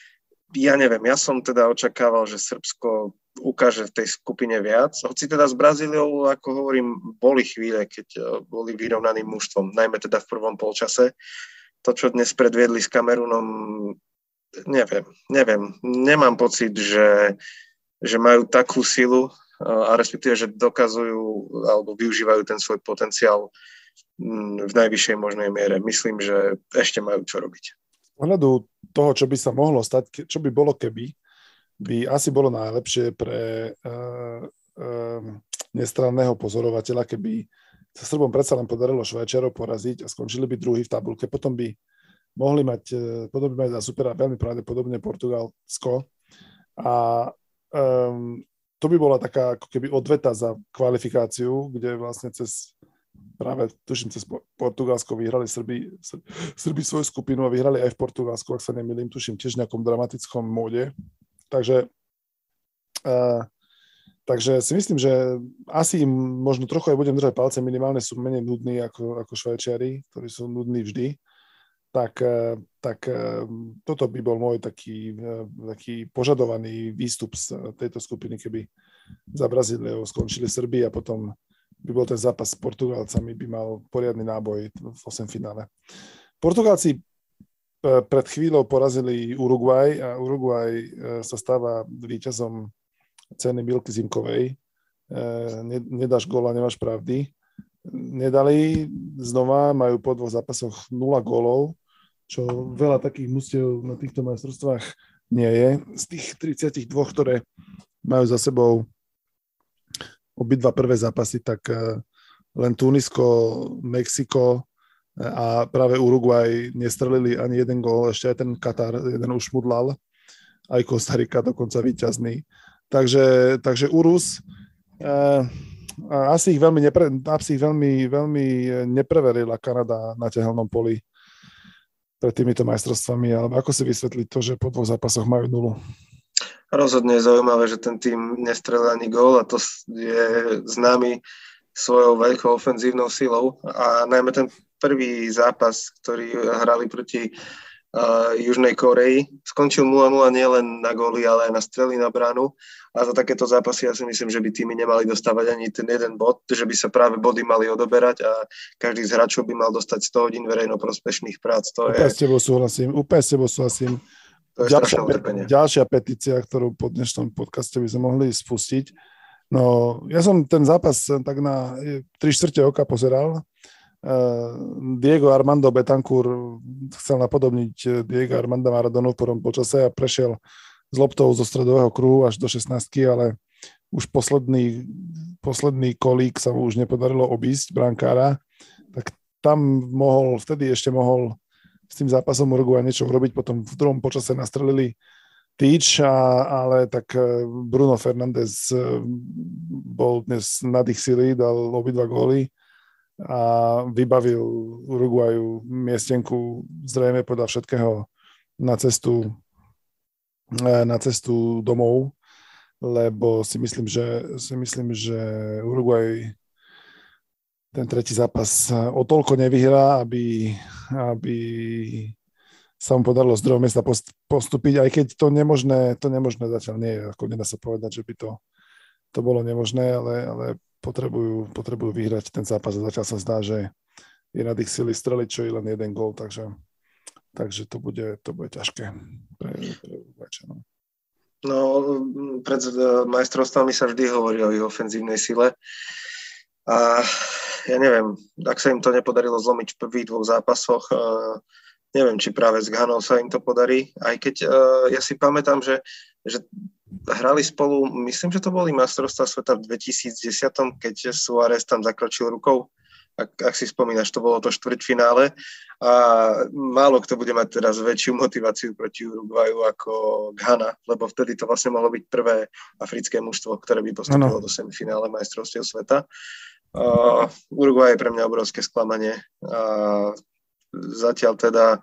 ja neviem, ja som teda očakával, že Srbsko ukáže v tej skupine viac, hoci teda s Brazíliou, ako hovorím, boli chvíle, keď boli vyrovnaným mužstvom, najmä teda v prvom polčase. To, čo dnes predviedli s Kamerunom, neviem, neviem. Nemám pocit, že, že majú takú silu a respektíve, že dokazujú alebo využívajú ten svoj potenciál v najvyššej možnej miere. Myslím, že ešte majú čo robiť. Z pohľadu toho, čo by sa mohlo stať, čo by bolo keby, by asi bolo najlepšie pre uh, uh, nestranného pozorovateľa, keby sa Srbom predsa len podarilo Švajčiarov poraziť a skončili by druhý v tabulke. Potom by mohli mať, potom by mať za supera veľmi pravdepodobne Portugalsko. A um, to by bola taká ako keby odveta za kvalifikáciu, kde vlastne cez práve, tuším, cez Portugalsko vyhrali Srbi, Srbi svoju skupinu a vyhrali aj v Portugalsku, ak sa nemýlim, tuším, tiež v nejakom dramatickom móde. Takže, uh, takže si myslím, že asi im možno trochu aj budem držať palce, minimálne sú menej nudní ako, ako Švajčiari, ktorí sú nudní vždy. Tak, uh, tak uh, toto by bol môj taký, uh, taký požadovaný výstup z tejto skupiny, keby za Brazíliou skončili Srbi a potom by bol ten zápas s Portugálcami, by mal poriadny náboj v osemfinále. Portugálci pred chvíľou porazili Uruguay a Uruguay sa stáva víťazom ceny Milky Zimkovej. Nedáš góla, nemáš pravdy. Nedali znova, majú po dvoch zápasoch nula gólov, čo veľa takých mužstiev na týchto majstrovstvách nie je. Z tých tridsaťdva, ktoré majú za sebou obidva prvé zápasy, tak len Tunisko, Mexiko a práve Uruguay nestrelili ani jeden gól, ešte aj ten Katar jeden už mudlal, aj Kostarika dokonca víťazný. Takže, takže Urus, eh, A asi ich veľmi, nepre, asi ich veľmi, veľmi nepreverila Kanada na tehelnom poli pred týmito majstrovstvami, alebo ako si vysvetliť to, že po dvoch zápasoch majú nulu? Rozhodne je zaujímavé, že ten tým nestrelil ani gól a to je známy svojou veľkou ofenzívnou silou a najmä ten prvý zápas, ktorý hrali proti uh, Južnej Koreji, skončil nula nula nielen na góly, ale aj na strely na bránu a za takéto zápasy ja si myslím, že by týmy nemali dostávať ani ten jeden bod, že by sa práve body mali odoberať a každý z hráčov by mal dostať sto hodín verejnoprospešných prác. To úplne je... s tebou súhlasím, úplne s tebou súhlasím. To je ďalšia, utrpenie. ďalšia petícia, ktorú po dnešnom podcaste by sme mohli spustiť. No, ja som ten zápas tak na tri štvrte oka pozeral. Diego Armando Betancourt chcel napodobniť Diego Armanda Maradonu v prvom počase a prešiel s loptou zo stredového kruhu až do šestnástky, ale už posledný, posledný kolík sa mu už nepodarilo obísť brankára, tak tam mohol, vtedy ešte mohol s tým zápasom Uruguay niečo urobiť, potom v druhom počase nastrelili tyč, a, ale tak Bruno Fernández bol dnes nad ich sily, dal obidva góly a vybavil Uruguayu miestenku zrejme podľa všetkého na cestu, na cestu domov, lebo si myslím, že, si myslím, že Uruguay ten tretí zápas o toľko nevyhrá, aby, aby sa mu podarilo z druhého miesta postúpiť, aj keď to nemožné, to nemožné zatiaľ nie je, ako nedá sa povedať, že by to, to bolo nemožné, ale, ale potrebujú, potrebujú vyhrať ten zápas a zatiaľ sa zdá, že je nad ich sily streliť čo i len jeden gól, takže, takže to, bude, to bude ťažké pre, pre Uruguayčanov. No, pred majstrovstvami sa vždy hovorí o ich ofenzívnej sile a ja neviem, ak sa im to nepodarilo zlomiť v prvých dvoch zápasoch, uh, neviem, či práve s Ghanou sa im to podarí, aj keď uh, ja si pamätám, že, že hrali spolu, myslím, že to boli majstrovstvá sveta v dvetisícdesať, keď Suárez tam zakročil rukou, ak, ak si spomínaš, to bolo to štvrťfinále a málo kto bude mať teraz väčšiu motiváciu proti Uruguayu ako Ghana, lebo vtedy to vlastne mohlo byť prvé africké mužstvo, ktoré by postupilo ano. do semifinále majstrovstiev sveta. Uh, Uruguay je pre mňa obrovské sklamanie. Uh, zatiaľ teda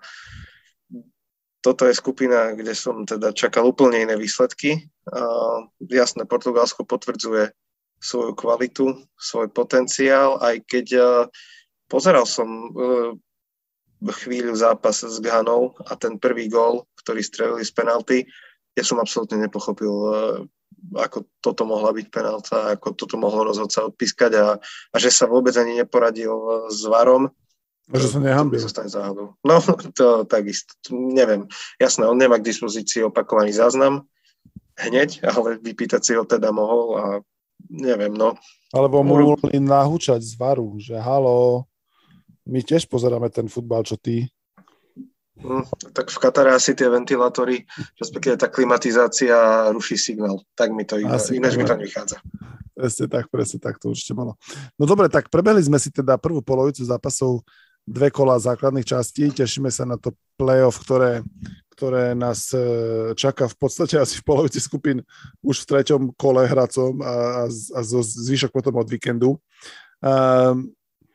toto je skupina, kde som teda čakal úplne iné výsledky. Uh, jasné, Portugalsko potvrdzuje svoju kvalitu, svoj potenciál, aj keď uh, pozeral som uh, chvíľu zápas s Ghanou a ten prvý gól, ktorý strelili z penalty, ja som absolútne nepochopil, uh, ako toto mohla byť penálta, ako toto mohlo rozhodca odpískať a, a že sa vôbec ani neporadil s VARom. A že sa nehambil. No, to takisto, neviem. Jasné, on nemá k dispozícii opakovaný záznam hneď, ale vypýtať si ho teda mohol a neviem, no. Alebo mu mohli nahúčať z VARu, že halo, my tiež pozeráme ten futbal, čo ty. Hmm, tak v Katare asi tie ventilátory, respektíve tá klimatizácia ruší signál. Tak mi to iné, inéž mi to nevychádza. Presne tak, presne tak, to určite bolo. No dobre, tak prebehli sme si teda prvú polovicu zápasov, dve kola základných častí, tešíme sa na to play-off, ktoré, ktoré nás čaká v podstate asi v polovici skupín už v treťom kole hracom a, a zo zvyšok potom od víkendu. Um,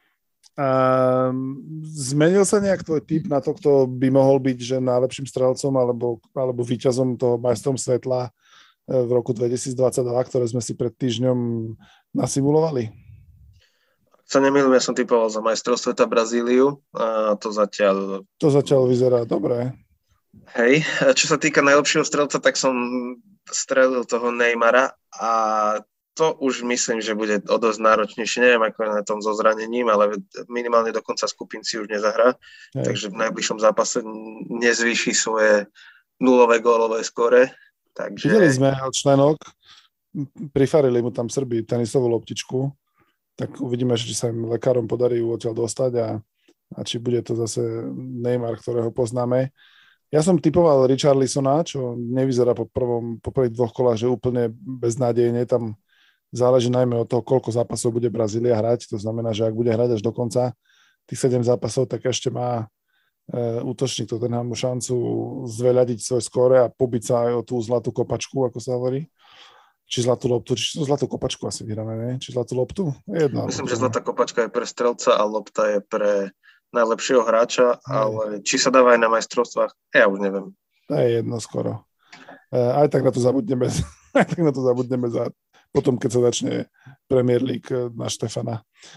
Um, zmenil sa nejak tvoj tip na to, kto by mohol byť že najlepším strelcom alebo, alebo víťazom toho majstrom svetla v roku dvetisícdvadsaťdva, ktoré sme si pred týždňom nasimulovali? Ak sa nemýlim, ja som typoval za majstrov sveta Brazíliu a to zatiaľ... To zatiaľ vyzerá dobre. Hej, čo sa týka najlepšieho strelca, tak som strelil toho Neymara a to už myslím, že bude o dosť náročnejšie. Neviem, ako je na tom so zranením, ale minimálne do konca skupín si už nezahrá. Hej. Takže v najbližšom zápase nezvýši svoje nulové gólové skóre. Takže... Videli sme členok, prifarili mu tam Srbi tenisovú loptičku, tak uvidíme, či sa im lekárom podarí ju odtiaľ dostať a, a či bude to zase Neymar, ktorého poznáme. Ja som typoval Richarlisona, čo nevyzerá po, prvom, po prvých dvoch kolách, že úplne beznádejne. Tam záleží najmä od toho, koľko zápasov bude Brazília hrať. To znamená, že ak bude hrať až do konca tých sedem zápasov, tak ešte má e, útočník Tottenhamu šancu zveľadiť svoj skóre a pobiť sa aj o tú zlatú kopačku, ako sa hovorí. či zlatú loptu, či zlatú kopačku asi vyhráme, nie? Či zlatú loptu? Jedno, Myslím, že zlatá kopačka je pre strelca a lopta je pre najlepšieho hráča, ale či sa dáva aj na majstrovstvách, ja už neviem. To je jedno skoro. Aj tak na to zabudneme, aj tak na to zabudneme za potom, keď sa začne Premier League na Štefana.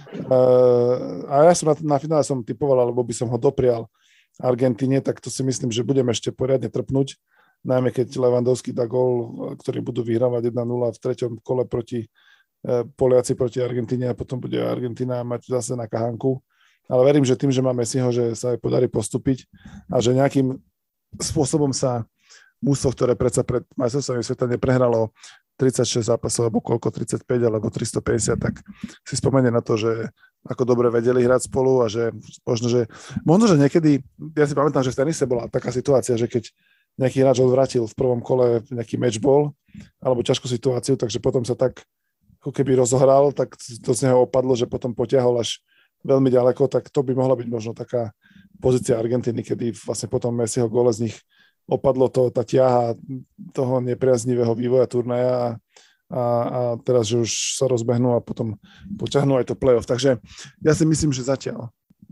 A ja som na, na finále som typoval, alebo by som ho doprial Argentíne, tak to si myslím, že budeme ešte poriadne trpnúť, najmä keď Lewandowski dá gól, ktorý budú vyhrávať jeden nula v treťom kole proti Poliaci proti Argentíne a potom bude Argentína mať zase na kahánku. Ale verím, že tým, že máme Messiho, že sa aj podarí postúpiť a že nejakým spôsobom sa mužstvo, ktoré predsa pred majstrovstvami sveta neprehralo tridsaťšesť zápasov, alebo koľko, tridsaťpäť, alebo tristopäťdesiat, tak si spomenie na to, že ako dobre vedeli hrať spolu a že možno, že, možno, že niekedy, ja si pamätám, že v tenise bola taká situácia, že keď nejaký hráč odvratil v prvom kole nejaký matchball alebo ťažkú situáciu, takže potom sa tak ako keby rozohral, tak to z neho opadlo, že potom potiahol až veľmi ďaleko, tak to by mohla byť možno taká pozícia Argentíny, kedy vlastne potom Messiho góle z nich opadlo to, tá ťaha toho nepriaznivého vývoja turnaja a, a, a teraz, že už sa rozbehnú a potom poťahnú aj to play-off. Takže ja si myslím, že zatiaľ,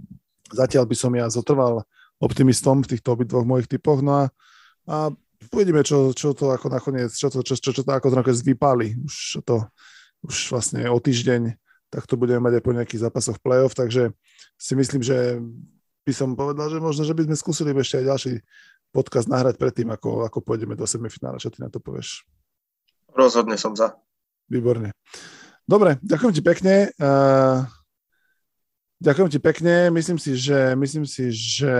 zatiaľ by som ja zotrval optimistom v týchto obidvoch mojich typoch, no a, a uvidíme, čo, čo to ako nakoniec, čo to, čo, čo, čo to ako to nakoniec vypáli. Už to, už vlastne o týždeň, tak to budeme mať aj po nejakých zápasoch play-off, takže si myslím, že by som povedal, že možno, že by sme skúsili ešte aj ďalší podcast nahrať predtým, ako, ako pôjdeme do semifinále. Čo ty na to povieš? Rozhodne som za. Výborne. Dobre, ďakujem ti pekne. Uh, ďakujem ti pekne. Myslím si, že, myslím si, že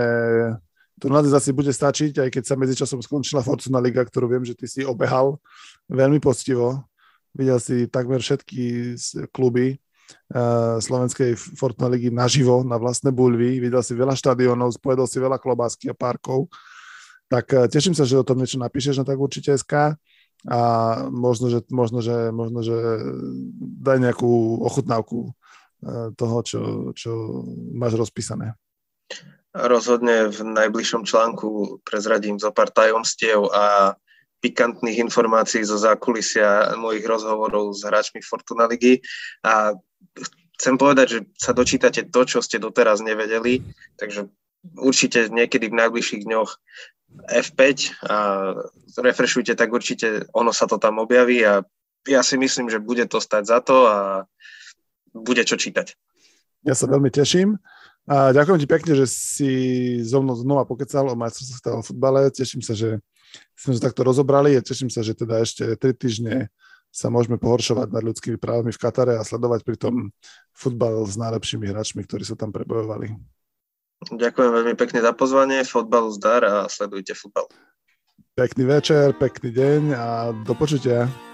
to na dnes asi bude stačiť, aj keď sa medzičasom skončila Fortuna Liga, ktorú viem, že ty si obehal veľmi poctivo. Videl si takmer všetky kluby uh, slovenskej Fortuna Ligy naživo, na vlastné buľvy. Videl si veľa štadiónov, spojedol si veľa klobásky a parkov. Tak teším sa, že o tom niečo napíšeš na tak určite es ká a možno, že, možno, že, možno, že daj nejakú ochutnávku toho, čo, čo máš rozpísané. Rozhodne v najbližšom článku prezradím zo pár tajomstiev a pikantných informácií zo zákulisia mojich rozhovorov s hráčmi Fortuna Ligy a chcem povedať, že sa dočítate to, čo ste doteraz nevedeli, takže určite niekedy v najbližších dňoch ef päť a refreshujte, tak určite ono sa to tam objaví a ja si myslím, že bude to stať za to a bude čo čítať. Ja sa veľmi teším a ďakujem ti pekne, že si so mnou znova pokecal o majstrovstvách v futbale. Teším sa, že sme sa takto rozobrali a teším sa, že teda ešte tri týždne sa môžeme pohoršovať nad ľudskými právami v Katare a sledovať pritom futbal s najlepšími hráčmi, ktorí sa tam prebojovali. Ďakujem veľmi pekne za pozvanie, fotbalu zdar a sledujte futbal. Pekný večer, pekný deň a do počutia.